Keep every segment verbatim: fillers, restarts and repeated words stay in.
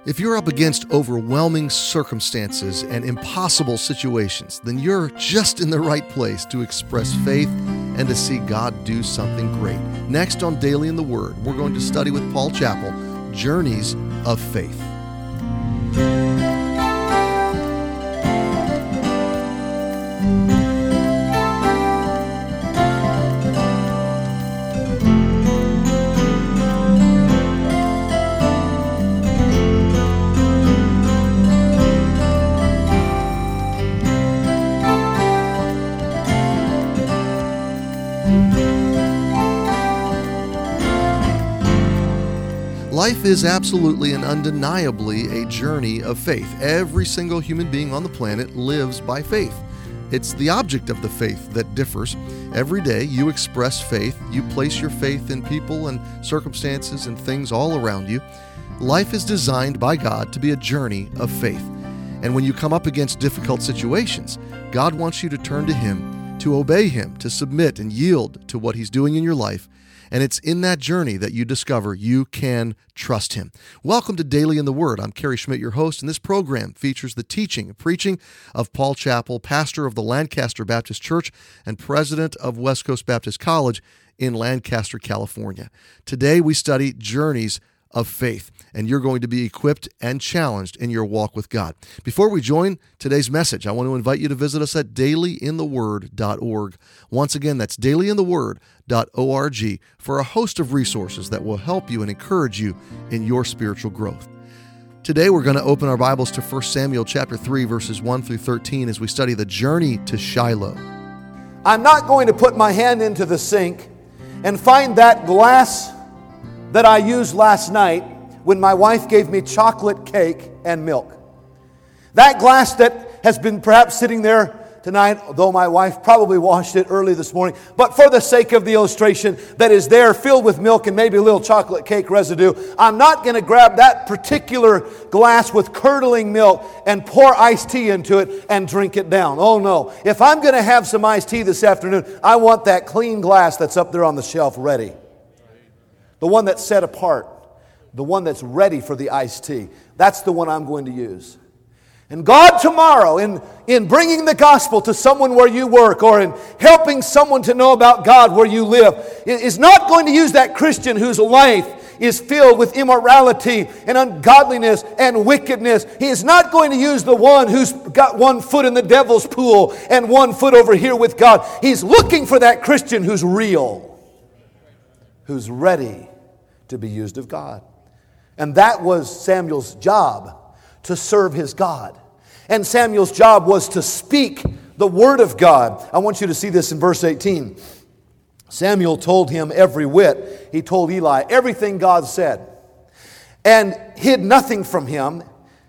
If you're up against overwhelming circumstances and impossible situations, then you're just in the right place to express faith and to see God do something great. Next on Daily in the Word, we're going to study with Paul Chappell, Journeys of Faith. Life is absolutely and undeniably a journey of faith. Every single human being on the planet lives by faith. It's the object of the faith that differs. Every day you express faith. You place your faith in people and circumstances and things all around you. Life is designed by God to be a journey of faith. And when you come up against difficult situations, God wants you to turn to Him, to obey Him, to submit and yield to what He's doing in your life. And it's in that journey that you discover you can trust Him. Welcome to Daily in the Word. I'm Kerry Schmidt, your host, and this program features the teaching and preaching of Paul Chappell, pastor of the Lancaster Baptist Church and president of West Coast Baptist College in Lancaster, California. Today we study Journeys of Faith, and you're going to be equipped and challenged in your walk with God. Before we join today's message, I want to invite you to visit us at daily in the word dot org. Once again, that's daily in the word dot org for a host of resources that will help you and encourage you in your spiritual growth. Today, we're going to open our Bibles to First Samuel chapter three, verses one through thirteen as we study the journey to Shiloh. I'm not going to put my hand into the sink and find that glass that I used last night when my wife gave me chocolate cake and milk. That glass that has been perhaps sitting there tonight, although my wife probably washed it early this morning, but for the sake of the illustration, that is there filled with milk and maybe a little chocolate cake residue, I'm not going to grab that particular glass with curdling milk and pour iced tea into it and drink it down. Oh no. If I'm going to have some iced tea this afternoon, I want that clean glass that's up there on the shelf ready. The one that's set apart. The one that's ready for the iced tea. That's the one I'm going to use. And God tomorrow, in, in bringing the gospel to someone where you work or in helping someone to know about God where you live, is not going to use that Christian whose life is filled with immorality and ungodliness and wickedness. He is not going to use the one who's got one foot in the devil's pool and one foot over here with God. He's looking for that Christian who's real, who's ready to be used of God. And that was Samuel's job, to serve his God. And Samuel's job was to speak the word of God. I want you to see this in verse eighteen. Samuel told him every whit. He told Eli everything God said, and hid nothing from him.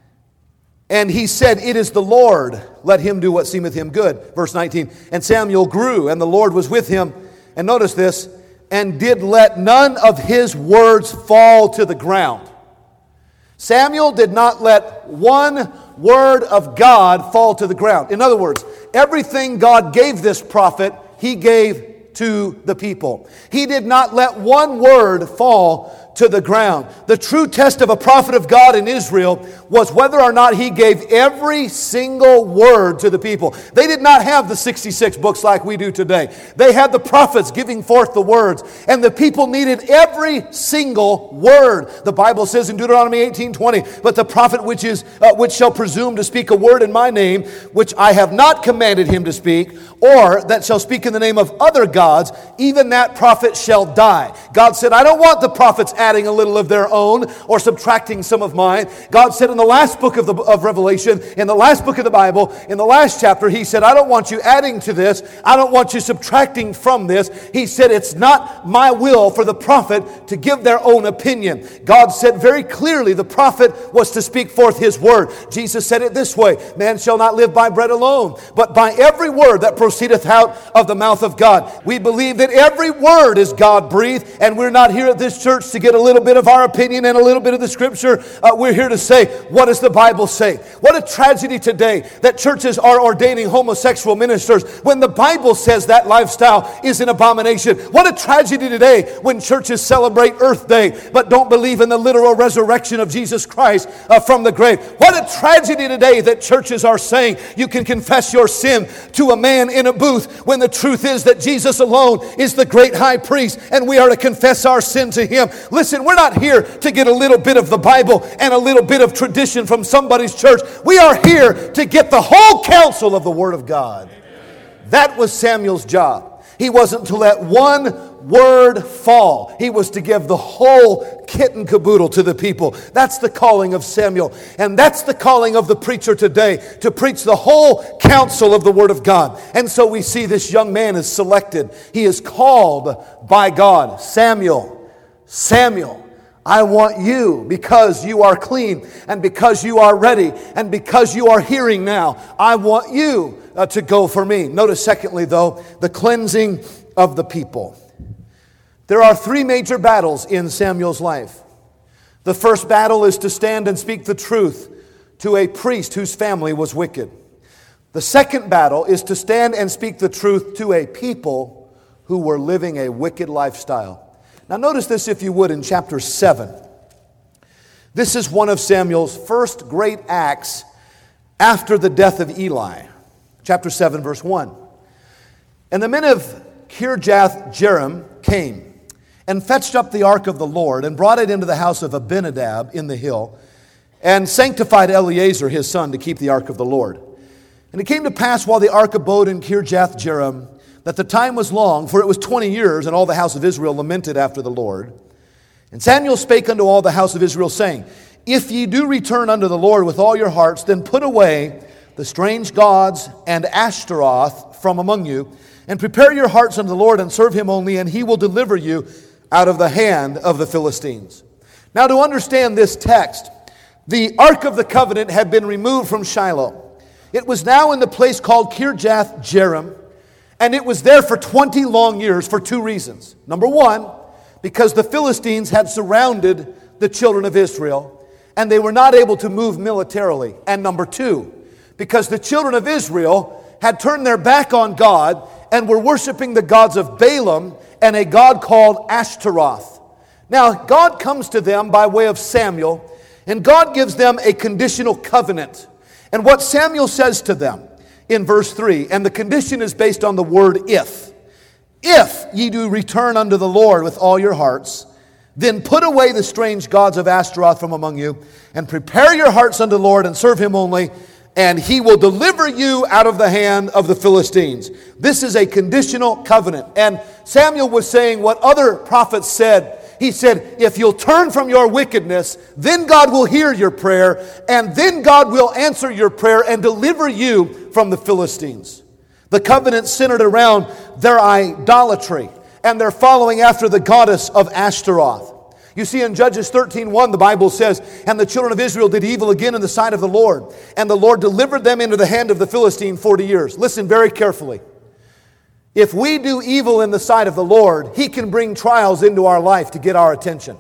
And he said, "It is the Lord, let him do what seemeth him good." Verse nineteen, and Samuel grew, and the Lord was with him. And notice this, and did let none of his words fall to the ground. Samuel did not let one word of God fall to the ground. In other words, everything God gave this prophet, He gave to the people. He did not let one word fall to the ground. The true test of a prophet of God in Israel was whether or not he gave every single word to the people. They did not have the sixty-six books like we do today. They had the prophets giving forth the words, and the people needed every single word. The Bible says in Deuteronomy eighteen twenty, "But the prophet which is uh, which shall presume to speak a word in my name, which I have not commanded him to speak, or that shall speak in the name of other gods, even that prophet shall die." God said, I don't want the prophets adding a little of their own or subtracting some of mine. God said in the last book of the of Revelation, in the last book of the Bible, in the last chapter, He said, I don't want you adding to this. I don't want you subtracting from this. He said, it's not my will for the prophet to give their own opinion. God said very clearly the prophet was to speak forth His word. Jesus said it this way, man shall not live by bread alone, but by every word that proceedeth out of the mouth of God. We believe that every word is God-breathed, and we're not here at this church to get get a little bit of our opinion and a little bit of the Scripture. Uh, we're here to say, what does the Bible say? What a tragedy today that churches are ordaining homosexual ministers when the Bible says that lifestyle is an abomination. What a tragedy today when churches celebrate Earth Day but don't believe in the literal resurrection of Jesus Christ uh, from the grave. What a tragedy today that churches are saying you can confess your sin to a man in a booth when the truth is that Jesus alone is the great high priest and we are to confess our sin to Him. Listen, we're not here to get a little bit of the Bible and a little bit of tradition from somebody's church. We are here to get the whole counsel of the Word of God. That was Samuel's job. He wasn't to let one word fall. He was to give the whole kit and caboodle to the people. That's the calling of Samuel. And that's the calling of the preacher today, to preach the whole counsel of the Word of God. And so we see this young man is selected. He is called by God. Samuel, Samuel, I want you, because you are clean and because you are ready and because you are hearing now, I want you uh, to go for me. Notice secondly, though, the cleansing of the people. There are three major battles in Samuel's life. The first battle is to stand and speak the truth to a priest whose family was wicked. The second battle is to stand and speak the truth to a people who were living a wicked lifestyle. Now notice this, if you would, in chapter seven. This is one of Samuel's first great acts after the death of Eli. Chapter seven, verse one. And the men of Kirjath-Jearim came and fetched up the ark of the Lord and brought it into the house of Abinadab in the hill and sanctified Eleazar his son to keep the ark of the Lord. And it came to pass while the ark abode in Kirjath-Jearim that the time was long, for it was twenty years, and all the house of Israel lamented after the Lord. And Samuel spake unto all the house of Israel, saying, If ye do return unto the Lord with all your hearts, then put away the strange gods and Ashtaroth from among you, and prepare your hearts unto the Lord, and serve Him only, and He will deliver you out of the hand of the Philistines. Now, to understand this text, the Ark of the Covenant had been removed from Shiloh. It was now in the place called Kirjath-Jearim, and it was there for twenty long years for two reasons. Number one, because the Philistines had surrounded the children of Israel, and they were not able to move militarily. And number two, because the children of Israel had turned their back on God and were worshiping the gods of Balaam and a god called Ashtaroth. Now, God comes to them by way of Samuel, and God gives them a conditional covenant. And what Samuel says to them in verse three, and the condition is based on the word if. If ye do return unto the Lord with all your hearts, then put away the strange gods of Ashtaroth from among you, and prepare your hearts unto the Lord, and serve Him only, and He will deliver you out of the hand of the Philistines. This is a conditional covenant. And Samuel was saying what other prophets said. He said, if you'll turn from your wickedness, then God will hear your prayer, and then God will answer your prayer and deliver you from the Philistines. The covenant centered around their idolatry and their following after the goddess of Ashtaroth. You see, in Judges thirteen one, the Bible says, And the children of Israel did evil again in the sight of the Lord, and the Lord delivered them into the hand of the Philistine forty years. Listen very carefully. If we do evil in the sight of the Lord, He can bring trials into our life to get our attention.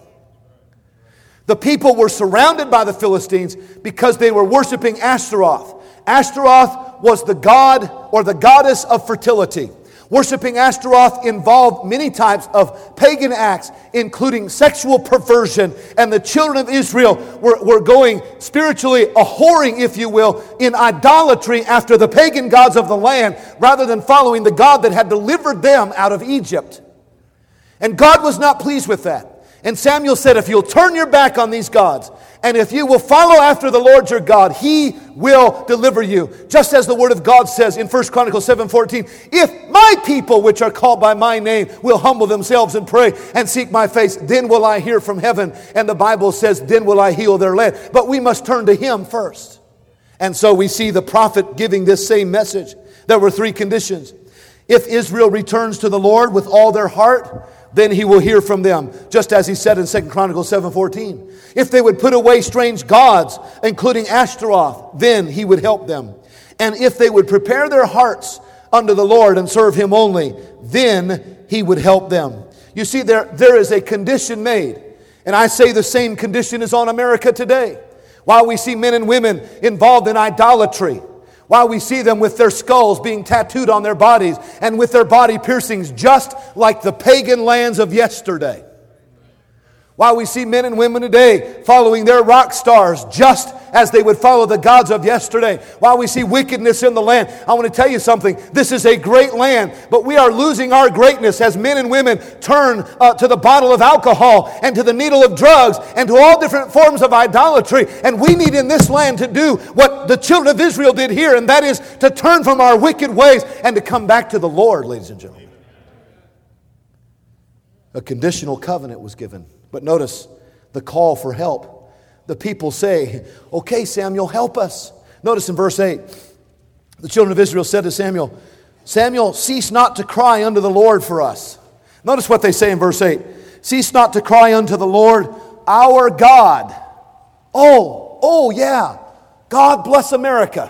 The people were surrounded by the Philistines because they were worshiping Ashtaroth. Ashtaroth was the god or the goddess of fertility. Worshiping Ashtaroth involved many types of pagan acts, including sexual perversion. And the children of Israel were, were going spiritually a whoring, if you will, in idolatry after the pagan gods of the land, rather than following the God that had delivered them out of Egypt. And God was not pleased with that. And Samuel said, if you'll turn your back on these gods, and if you will follow after the Lord your God, He will deliver you. Just as the Word of God says in First Chronicles seven fourteen, if my people which are called by my name will humble themselves and pray and seek my face, then will I hear from heaven. And the Bible says, then will I heal their land. But we must turn to Him first. And so we see the prophet giving this same message. There were three conditions. If Israel returns to the Lord with all their heart, then He will hear from them, just as He said in Second Chronicles seven fourteen. If they would put away strange gods, including Ashtaroth, then He would help them. And if they would prepare their hearts unto the Lord and serve Him only, then He would help them. You see, there, there is a condition made. And I say the same condition is on America today. While we see men and women involved in idolatry, while we see them with their skulls being tattooed on their bodies and with their body piercings just like the pagan lands of yesterday. While we see men and women today following their rock stars just as they would follow the gods of yesterday. While we see wickedness in the land. I want to tell you something. This is a great land, but we are losing our greatness as men and women turn uh, to the bottle of alcohol and to the needle of drugs and to all different forms of idolatry. And we need in this land to do what the children of Israel did here, and that is to turn from our wicked ways and to come back to the Lord, ladies and gentlemen. A conditional covenant was given. But notice the call for help. The people say, okay, Samuel, help us. Notice in verse eight, the children of Israel said to Samuel, Samuel, cease not to cry unto the Lord for us. Notice what they say in verse eight. Cease not to cry unto the Lord, our God. Oh, oh yeah, God bless America.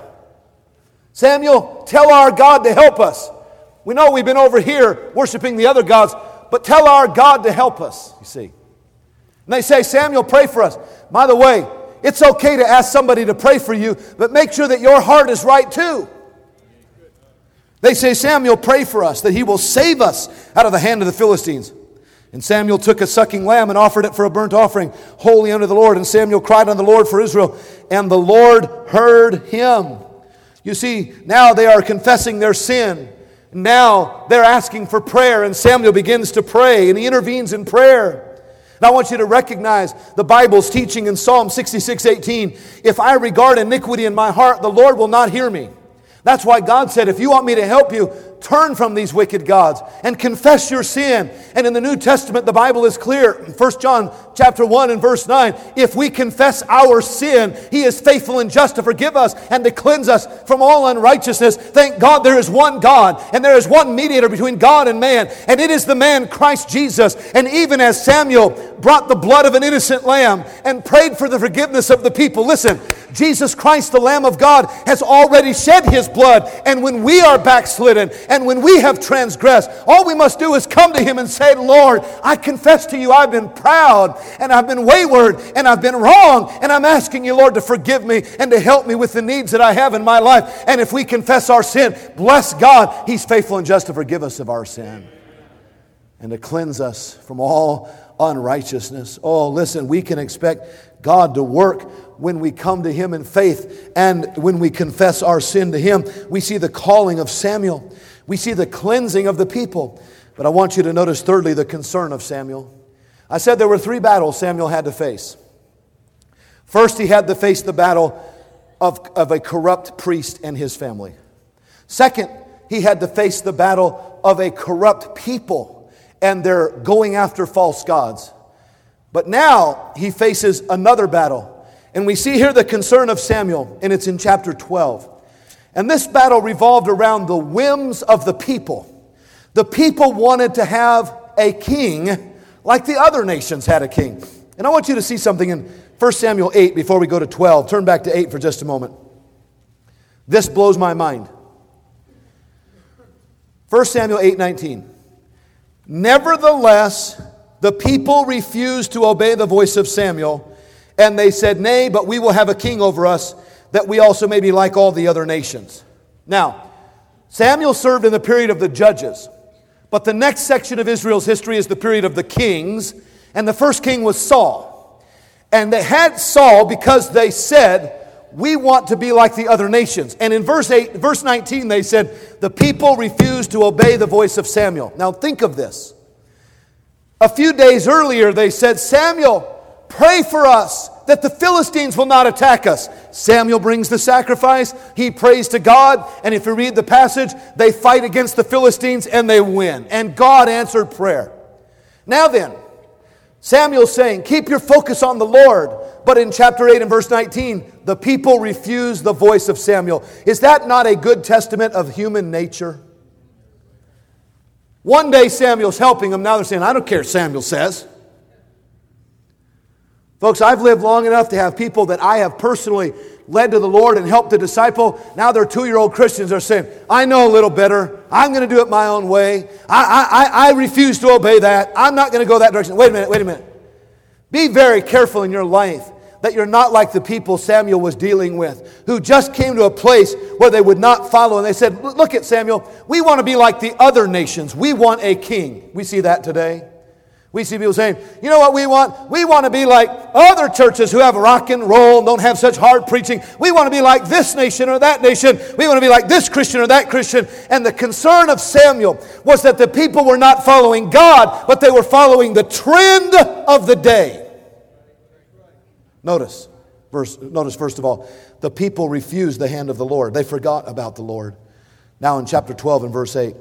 Samuel, tell our God to help us. We know we've been over here worshiping the other gods, but tell our God to help us, you see. And they say, Samuel, pray for us. By the way, it's okay to ask somebody to pray for you, but make sure that your heart is right too. They say, Samuel, pray for us, that he will save us out of the hand of the Philistines. And Samuel took a sucking lamb and offered it for a burnt offering, holy unto the Lord. And Samuel cried unto the Lord for Israel, and the Lord heard him. You see, now they are confessing their sin. Now they're asking for prayer, and Samuel begins to pray, and he intervenes in prayer. And I want you to recognize the Bible's teaching in Psalm sixty-six eighteen. If I regard iniquity in my heart, the Lord will not hear me. That's why God said, if you want me to help you, turn from these wicked gods and confess your sin. And in the New Testament, the Bible is clear. In First John chapter one and verse nine, if we confess our sin, He is faithful and just to forgive us and to cleanse us from all unrighteousness. Thank God there is one God and there is one mediator between God and man, and it is the man Christ Jesus. And even as Samuel brought the blood of an innocent lamb and prayed for the forgiveness of the people, listen, Jesus Christ, the Lamb of God, has already shed His blood. And when we are backslidden and when we have transgressed, all we must do is come to Him and say, Lord, I confess to you I've been proud and I've been wayward and I've been wrong, and I'm asking you, Lord, to forgive me and to help me with the needs that I have in my life. And if we confess our sin, bless God, He's faithful and just to forgive us of our sin and to cleanse us from all unrighteousness. Oh, listen, we can expect God to work when we come to Him in faith and when we confess our sin to Him. We see the calling of Samuel. We see the cleansing of the people. But I want you to notice thirdly the concern of Samuel. I said there were three battles Samuel had to face. First, he had to face the battle of, of a corrupt priest and his family. Second, he had to face the battle of a corrupt people and their going after false gods. But now he faces another battle. And we see here the concern of Samuel, and it's in chapter twelve. And this battle revolved around the whims of the people. The people wanted to have a king like the other nations had a king. And I want you to see something in First Samuel eight before we go to twelve. Turn back to eight for just a moment. This blows my mind. First Samuel eight nineteen. Nevertheless, the people refused to obey the voice of Samuel, and they said, Nay, but we will have a king over us, that we also may be like all the other nations. Now, Samuel served in the period of the judges, but the next section of Israel's history is the period of the kings, and the first king was Saul. And they had Saul because they said, we want to be like the other nations. And in verse eight, verse nineteen, they said, the people refused to obey the voice of Samuel. Now think of this. A few days earlier, they said, Samuel, pray for us that the Philistines will not attack us. Samuel brings the sacrifice. He prays to God. And if you read the passage, they fight against the Philistines and they win. And God answered prayer. Now then, Samuel's saying, keep your focus on the Lord. But in chapter eight and verse nineteen, the people refuse the voice of Samuel. Is that not a good testament of human nature? One day Samuel's helping them. Now they're saying, I don't care what Samuel says. Folks, I've lived long enough to have people that I have personally led to the Lord and helped to disciple. Now they're two-year-old Christians. They're saying, I know a little better. I'm going to do it my own way. I, I, I refuse to obey that. I'm not going to go that direction. Wait a minute, wait a minute. Be very careful in your life that you're not like the people Samuel was dealing with, who just came to a place where they would not follow. And they said, look at Samuel, we want to be like the other nations. We want a king. We see that today. We see people saying, you know what we want? We want to be like other churches who have rock and roll and don't have such hard preaching. We want to be like this nation or that nation. We want to be like this Christian or that Christian. And the concern of Samuel was that the people were not following God, but they were following the trend of the day. Notice, verse, notice first of all, the people refused the hand of the Lord. They forgot about the Lord. Now in chapter twelve and verse eight,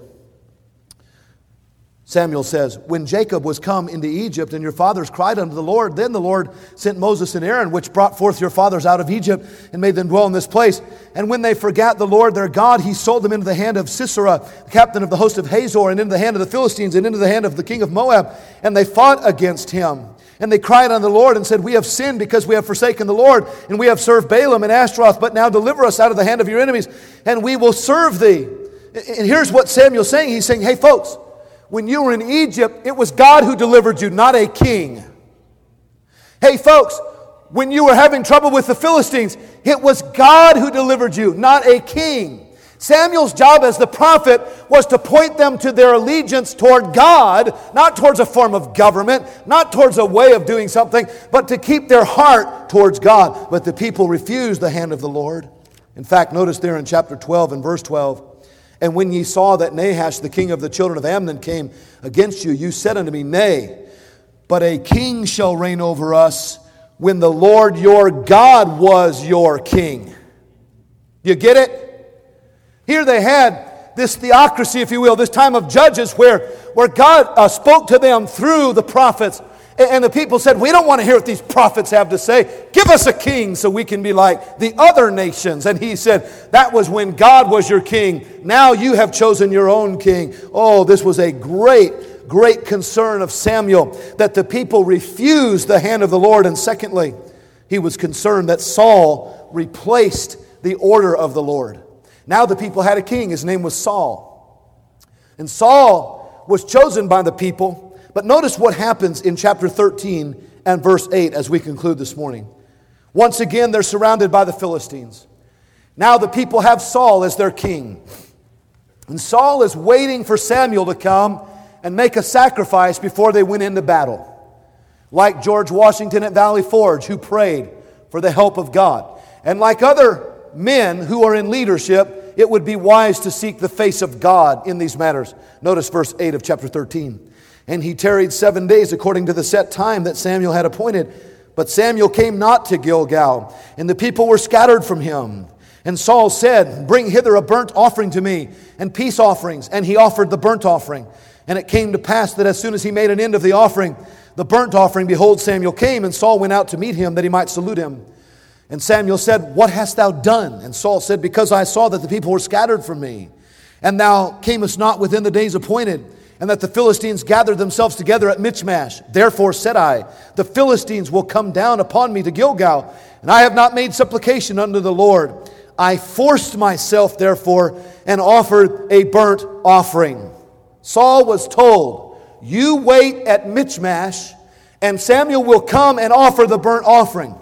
Samuel says, when Jacob was come into Egypt and your fathers cried unto the Lord, then the Lord sent Moses and Aaron, which brought forth your fathers out of Egypt and made them dwell in this place. And when they forgat the Lord their God, he sold them into the hand of Sisera, the captain of the host of Hazor, and into the hand of the Philistines, and into the hand of the king of Moab. And they fought against him. And they cried unto the Lord and said, we have sinned because we have forsaken the Lord, and we have served Balaam and Ashtaroth, but now deliver us out of the hand of your enemies, and we will serve thee. And here's what Samuel's saying. He's saying, hey folks, when you were in Egypt, it was God who delivered you, not a king. Hey folks, when you were having trouble with the Philistines, it was God who delivered you, not a king. Samuel's job as the prophet was to point them to their allegiance toward God, not towards a form of government, not towards a way of doing something, but to keep their heart towards God. But the people refused the hand of the Lord. In fact, notice there in chapter twelve and verse twelve, and when ye saw that Nahash, the king of the children of Ammon, came against you, you said unto me, nay, but a king shall reign over us when the Lord your God was your king. You get it? Here they had this theocracy, if you will, this time of judges where, where God uh, spoke to them through the prophets. And, and the people said, we don't want to hear what these prophets have to say. Give us a king so we can be like the other nations. And he said, that was when God was your king. Now you have chosen your own king. Oh, this was a great, great concern of Samuel, that the people refused the hand of the Lord. And secondly, he was concerned that Saul replaced the order of the Lord. Now the people had a king. His name was Saul. And Saul was chosen by the people. But notice what happens in chapter thirteen and verse eight as we conclude this morning. Once again, they're surrounded by the Philistines. Now the people have Saul as their king. And Saul is waiting for Samuel to come and make a sacrifice before they went into battle. Like George Washington at Valley Forge, who prayed for the help of God. And like other men who are in leadership, it would be wise to seek the face of God in these matters. Notice verse eight of chapter thirteen. And he tarried seven days according to the set time that Samuel had appointed. But Samuel came not to Gilgal, and the people were scattered from him. And Saul said, bring hither a burnt offering to me, and peace offerings. And he offered the burnt offering. And it came to pass that as soon as he made an end of the offering, the burnt offering, behold, Samuel came, and Saul went out to meet him that he might salute him. And Samuel said, what hast thou done? And Saul said, because I saw that the people were scattered from me, and thou camest not within the days appointed, and that the Philistines gathered themselves together at Michmash. Therefore said I, the Philistines will come down upon me to Gilgal, and I have not made supplication unto the Lord. I forced myself, therefore, and offered a burnt offering. Saul was told, you wait at Michmash, and Samuel will come and offer the burnt offering.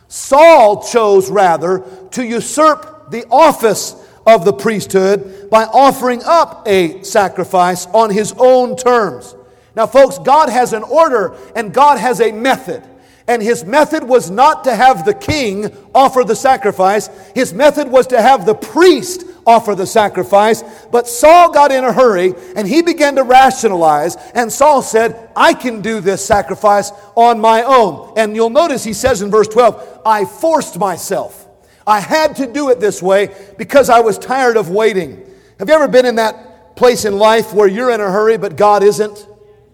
Saul chose rather to usurp the office of the priesthood by offering up a sacrifice on his own terms. Now folks, God has an order and God has a method. And his method was not to have the king offer the sacrifice. His method was to have the priest offer the sacrifice. But Saul got in a hurry and he began to rationalize. And Saul said, I can do this sacrifice on my own. And you'll notice he says in verse twelve, I forced myself. I had to do it this way because I was tired of waiting. Have you ever been in that place in life where you're in a hurry but God isn't?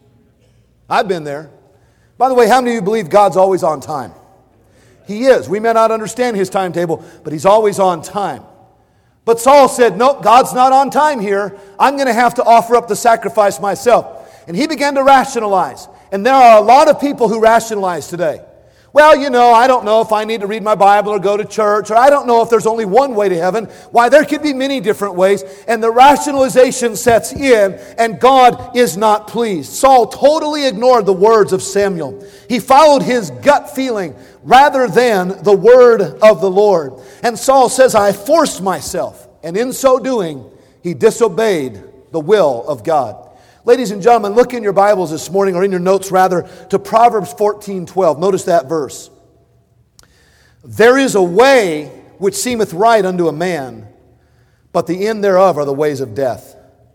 I've been there. By the way, how many of you believe God's always on time? He is. We may not understand his timetable, but he's always on time. But Saul said, nope, God's not on time here. I'm going to have to offer up the sacrifice myself. And he began to rationalize. And there are a lot of people who rationalize today. Well, you know, I don't know if I need to read my Bible or go to church, or I don't know if there's only one way to heaven. Why, there could be many different ways, and the rationalization sets in, and God is not pleased. Saul totally ignored the words of Samuel. He followed his gut feeling rather than the word of the Lord. And Saul says, I forced myself, and in so doing, he disobeyed the will of God. Ladies and gentlemen, look in your Bibles this morning, or in your notes rather, to Proverbs fourteen twelve. Notice that verse. There is a way which seemeth right unto a man, but the end thereof are the ways of death.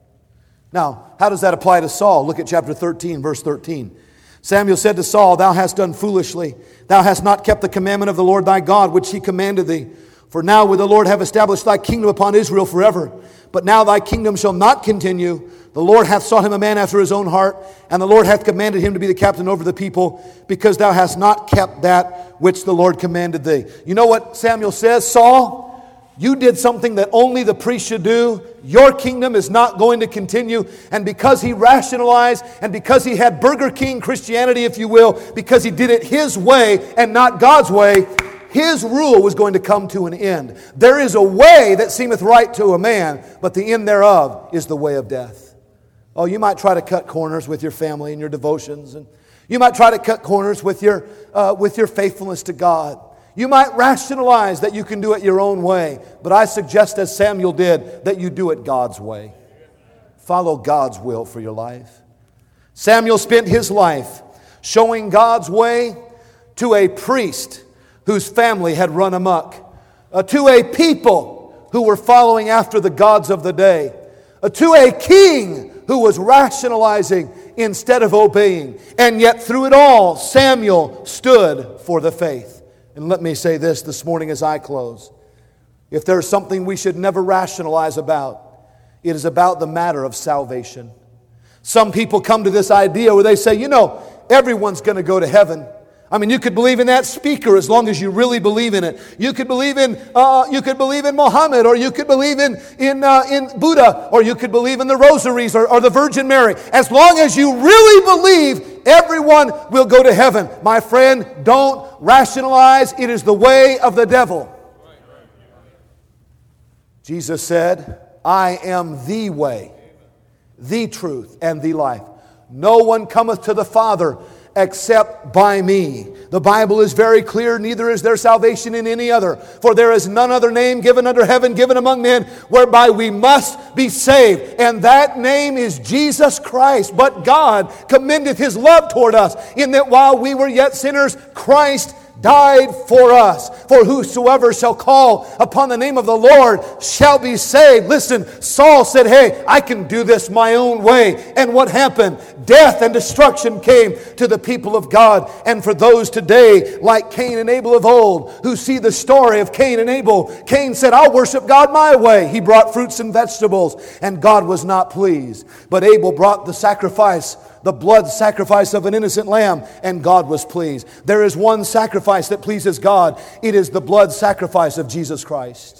Now, how does that apply to Saul? Look at chapter thirteen, verse thirteen. Samuel said to Saul, Thou hast done foolishly. Thou hast not kept the commandment of the Lord thy God, which he commanded thee. For now would the Lord have established thy kingdom upon Israel forever. But now thy kingdom shall not continue. The Lord hath sought him a man after his own heart, and the Lord hath commanded him to be the captain over the people, because thou hast not kept that which the Lord commanded thee. You know what Samuel says? Saul, you did something that only the priest should do. Your kingdom is not going to continue. And because he rationalized, and because he had Burger King Christianity, if you will, because he did it his way and not God's way, his rule was going to come to an end. There is a way that seemeth right to a man, but the end thereof is the way of death. Oh, you might try to cut corners with your family and your devotions, and you might try to cut corners with your uh, with your faithfulness to God. You might rationalize that you can do it your own way, but I suggest, as Samuel did, that you do it God's way. Follow God's will for your life. Samuel spent his life showing God's way to a priest whose family had run amok, uh, to a people who were following after the gods of the day, uh, to a king who was rationalizing instead of obeying. And yet through it all, Samuel stood for the faith. And let me say this this morning as I close. If there's something we should never rationalize about, it is about the matter of salvation. Some people come to this idea where they say, you know, everyone's going to go to heaven. I mean, you could believe in that speaker as long as you really believe in it. You could believe in uh, you could believe in Muhammad, or you could believe in in uh, in Buddha, or you could believe in the rosaries or, or the Virgin Mary. As long as you really believe, everyone will go to heaven. My friend, don't rationalize. It is the way of the devil. Jesus said, I am the way, the truth, and the life. No one cometh to the Father except by me. The Bible is very clear, neither is there salvation in any other. For there is none other name given under heaven, given among men, whereby we must be saved. And that name is Jesus Christ. But God commendeth His love toward us, in that while we were yet sinners, Christ died for us. For whosoever shall call upon the name of the Lord shall be saved. Listen, Saul said, hey, I can do this my own way. And what happened? Death and destruction came to the people of God. And for those today, like Cain and Abel of old, who see the story of Cain and Abel, Cain said, I'll worship God my way. He brought fruits and vegetables, and God was not pleased. But Abel brought the sacrifice, the blood sacrifice of an innocent lamb, and God was pleased. There is one sacrifice that pleases God. It is the blood sacrifice of Jesus Christ.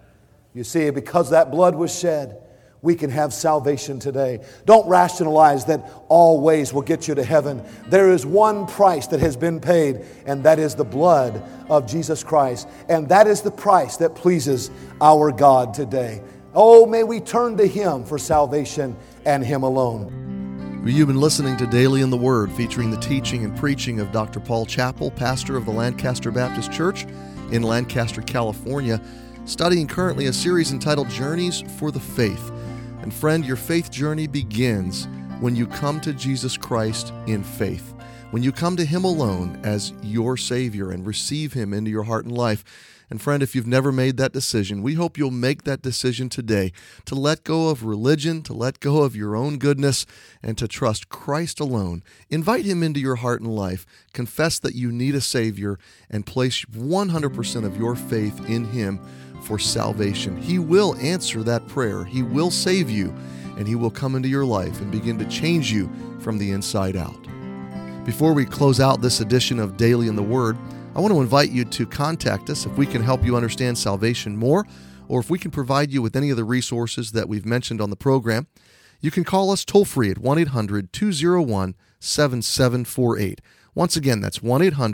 You see, because that blood was shed, we can have salvation today. Don't rationalize that all ways will get you to heaven. There is one price that has been paid, and that is the blood of Jesus Christ. And that is the price that pleases our God today. Oh, may we turn to Him for salvation and Him alone. You've been listening to Daily in the Word, featuring the teaching and preaching of Doctor Paul Chappell, pastor of the Lancaster Baptist Church in Lancaster, California, studying currently a series entitled Journeys for the Faith. And friend, your faith journey begins when you come to Jesus Christ in faith. When you come to Him alone as your Savior and receive Him into your heart and life. And friend, if you've never made that decision, we hope you'll make that decision today to let go of religion, to let go of your own goodness, and to trust Christ alone. Invite Him into your heart and life. Confess that you need a Savior and place one hundred percent of your faith in Him for salvation. He will answer that prayer. He will save you, and He will come into your life and begin to change you from the inside out. Before we close out this edition of Daily in the Word, I want to invite you to contact us if we can help you understand salvation more, or if we can provide you with any of the resources that we've mentioned on the program. You can call us toll-free at one eight hundred two oh one seven seven four eight. Once again, that's one eight hundred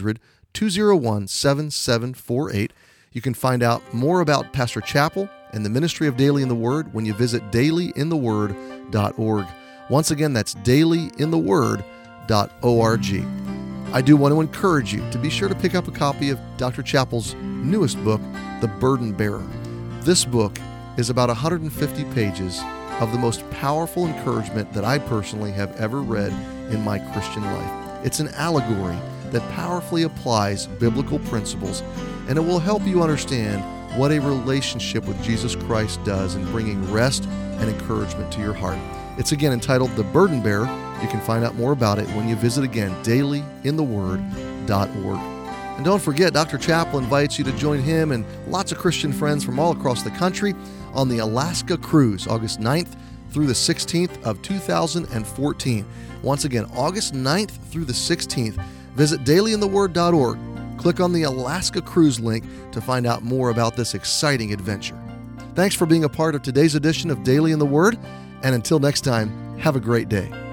two oh one, seven seven four eight. You can find out more about Pastor Chappell and the ministry of Daily in the Word when you visit daily in the word dot org. Once again, that's daily in the word dot org. I do want to encourage you to be sure to pick up a copy of Doctor Chappell's newest book, The Burden Bearer. This book is about one hundred fifty pages of the most powerful encouragement that I personally have ever read in my Christian life. It's an allegory that powerfully applies biblical principles, and it will help you understand what a relationship with Jesus Christ does in bringing rest and encouragement to your heart. It's again entitled The Burden Bearer. You can find out more about it when you visit again daily in the word dot org. And don't forget, Doctor Chappell invites you to join him and lots of Christian friends from all across the country on the Alaska Cruise, August ninth through the sixteenth of two thousand fourteen. Once again, August ninth through the sixteenth. Visit daily in the word dot org. Click on the Alaska Cruise link to find out more about this exciting adventure. Thanks for being a part of today's edition of Daily in the Word, and until next time, have a great day.